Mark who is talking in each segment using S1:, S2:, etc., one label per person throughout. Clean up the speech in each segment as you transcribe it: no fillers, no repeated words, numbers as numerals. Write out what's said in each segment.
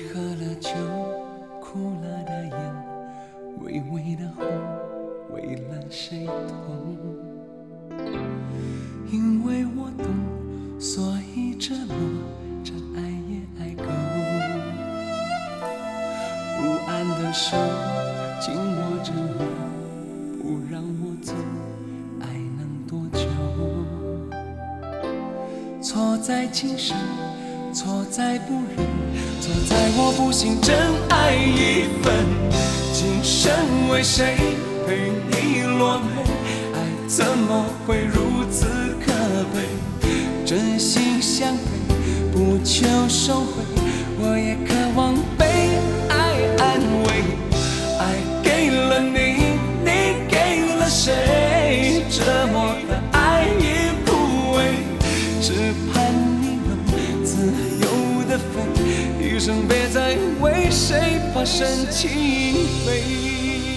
S1: 喝了酒，哭了的眼，微微的红，为了谁痛？因为我懂，所以折磨，这爱也爱够。不安的手紧握着我，不让我走，爱能多久？错在今生，错在不忍，错在我不信真爱一份。今生为谁陪你落泪？爱怎么会如此可悲？真心相对，不求收回，我也渴望被爱安慰。爱给了你，你给了谁？折磨的爱已枯萎，只盼你能自由的飞，一生别再为谁发生气悲。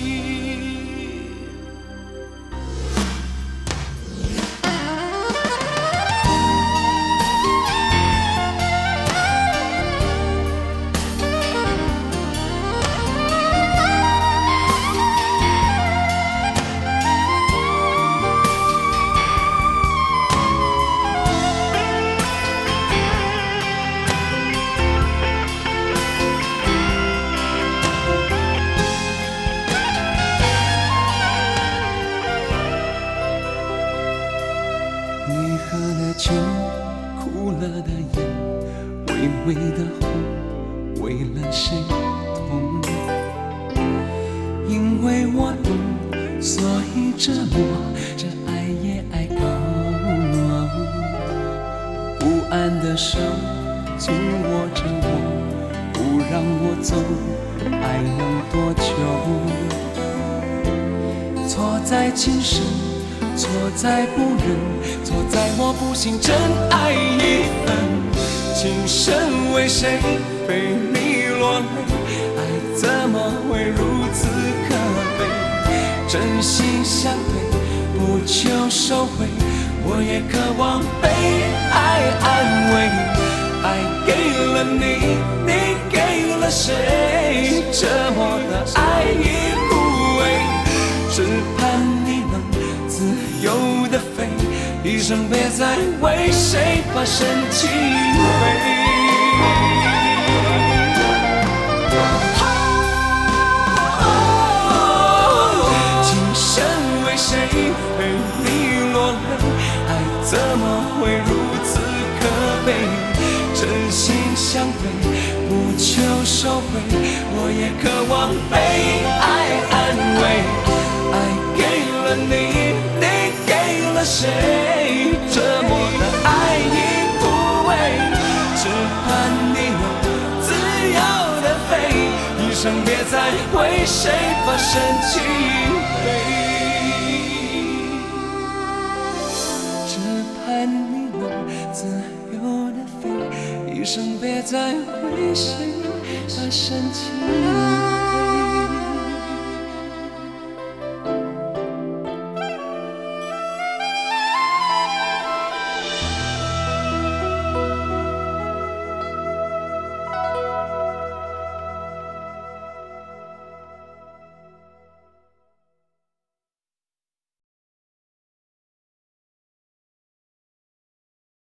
S1: 你喝了酒，哭了的眼，微微的红，为了谁痛？因为我懂，所以折磨，这爱也爱够。不安的手紧握着我，不让我走，爱能多久？错在今生，错在不忍，错在我不信真爱一份。今生为谁陪你落泪？爱怎么会如此可悲？真心相对，不求收回，我也渴望被爱安慰。爱给了你，你给了谁？折磨的爱已枯萎，只盼你能自由的飞，一生别再为谁发生气悲。今生为谁陪你落泪？爱怎么会如此可悲？真心相对，不求收回，我也渴望被爱安慰。爱给了你，你给了谁？折磨的爱已枯萎，只盼你能自由的飞，一生别再为谁发生气悲。只盼你能自由的飞，一生别再为谁发生气悲。